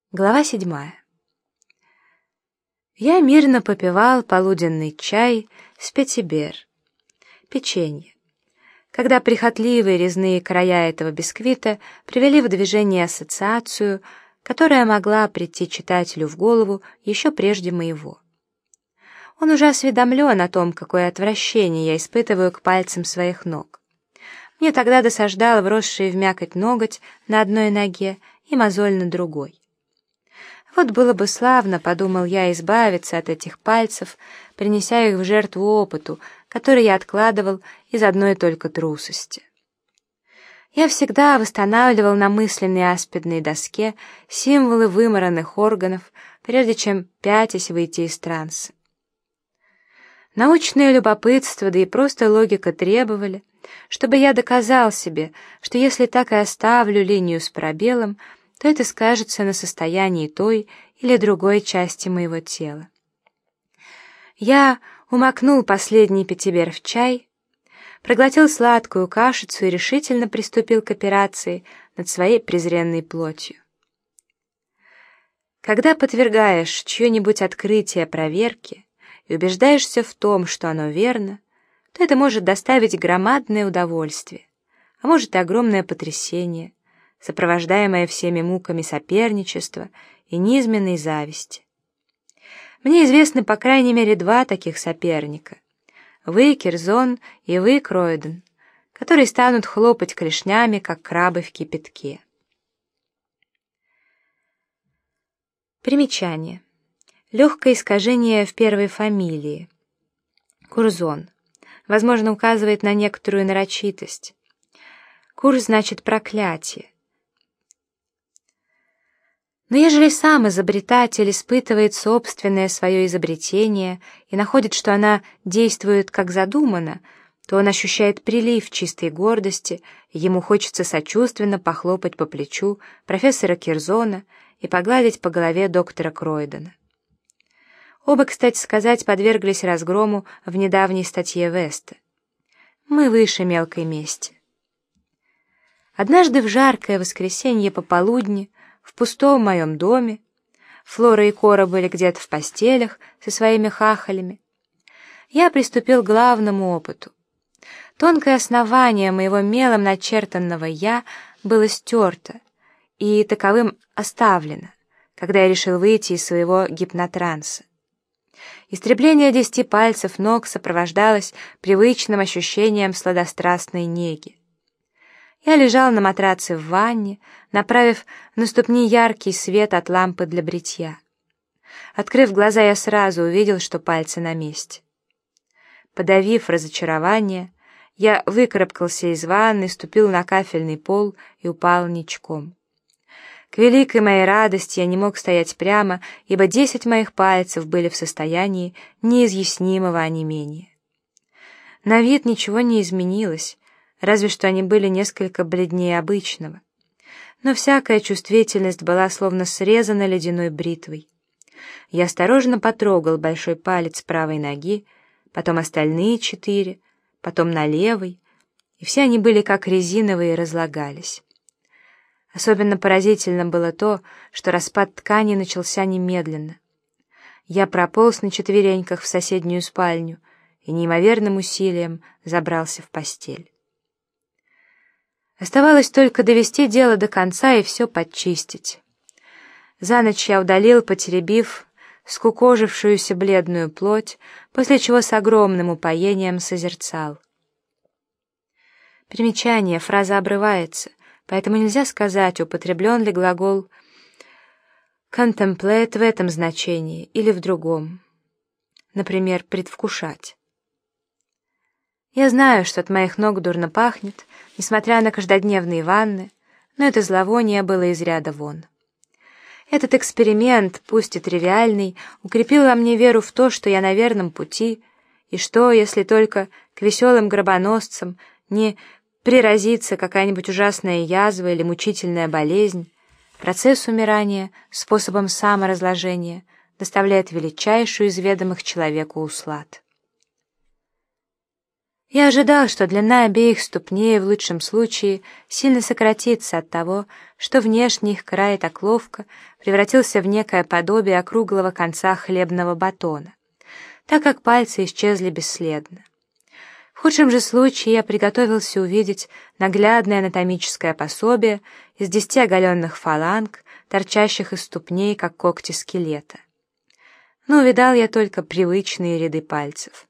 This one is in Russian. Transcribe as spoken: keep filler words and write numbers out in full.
Глава седьмая. Я мирно попивал полуденный чай с петибер, печенье, когда прихотливые резные края этого бисквита привели в движение ассоциацию, которая могла прийти читателю в голову еще прежде моего. Он уже осведомлен о том, какое отвращение я испытываю к пальцам своих ног. Мне тогда досаждал вросший в мякоть ноготь на одной ноге и мозоль на другой. Вот было бы славно, подумал я, избавиться от этих пальцев, принеся их в жертву опыту, который я откладывал из одной только трусости. Я всегда восстанавливал на мысленной аспидной доске символы вымаранных органов, прежде чем пятясь выйти из транса. Научное любопытство, да и просто логика требовали, чтобы я доказал себе, что если так и оставлю линию с пробелом, то это скажется на состоянии той или другой части моего тела. Я умокнул последний петибер в чай, проглотил сладкую кашицу и решительно приступил к операции над своей презренной плотью. Когда подвергаешь чье-нибудь открытие проверке и убеждаешься в том, что оно верно, то это может доставить громадное удовольствие, а может и огромное потрясение, сопровождаемое всеми муками соперничества и низменной зависти. Мне известны по крайней мере два таких соперника: вы, Кирзон, и вы, Кройден, которые станут хлопать клешнями, как крабы в кипятке. Примечание. Легкое искажение в первой фамилии. Курзон. Возможно, указывает на некоторую нарочитость. Курс значит проклятие. Но ежели сам изобретатель испытывает собственное свое изобретение и находит, что она действует как задумано, то он ощущает прилив чистой гордости, и ему хочется сочувственно похлопать по плечу профессора Кирзона и погладить по голове доктора Кройдена. Оба, кстати сказать, подверглись разгрому в недавней статье Веста. Мы выше мелкой мести. Однажды в жаркое воскресенье пополудни в пустом моем доме, Флора и Кора были где-то в постелях со своими хахалями, я приступил к главному опыту. Тонкое основание моего мелом начертанного «я» было стерто и таковым оставлено, когда я решил выйти из своего гипнотранса. Истребление десяти пальцев ног сопровождалось привычным ощущением сладострастной неги. Я лежал на матраце в ванне, направив на ступни яркий свет от лампы для бритья. Открыв глаза, я сразу увидел, что пальцы на месте. Подавив разочарование, я выкарабкался из ванны, ступил на кафельный пол и упал ничком. К великой моей радости я не мог стоять прямо, ибо десять моих пальцев были в состоянии неизъяснимого онемения. На вид ничего не изменилось, разве что они были несколько бледнее обычного. Но всякая чувствительность была словно срезана ледяной бритвой. Я осторожно потрогал большой палец правой ноги, потом остальные четыре, потом на левой, и все они были как резиновые и разлагались. Особенно поразительно было то, что распад ткани начался немедленно. Я прополз на четвереньках в соседнюю спальню и неимоверным усилием забрался в постель. Оставалось только довести дело до конца и все подчистить. За ночь я удалил, потеребив скукожившуюся бледную плоть, после чего с огромным упоением созерцал. Примечание: фраза обрывается, поэтому нельзя сказать, употреблен ли глагол contemplate в этом значении или в другом. Например, предвкушать. Я знаю, что от моих ног дурно пахнет, несмотря на каждодневные ванны, но это зловоние было из ряда вон. Этот эксперимент, пусть и тривиальный, укрепил во мне веру в то, что я на верном пути, и что, если только к веселым гробоносцам не приразится какая-нибудь ужасная язва или мучительная болезнь, процесс умирания способом саморазложения доставляет величайшую из ведомых человеку услад. Я ожидал, что длина обеих ступней в лучшем случае сильно сократится от того, что внешний их край так ловко превратился в некое подобие округлого конца хлебного батона, так как пальцы исчезли бесследно. В худшем же случае я приготовился увидеть наглядное анатомическое пособие из десяти оголенных фаланг, торчащих из ступней, как когти скелета. Но увидал я только привычные ряды пальцев.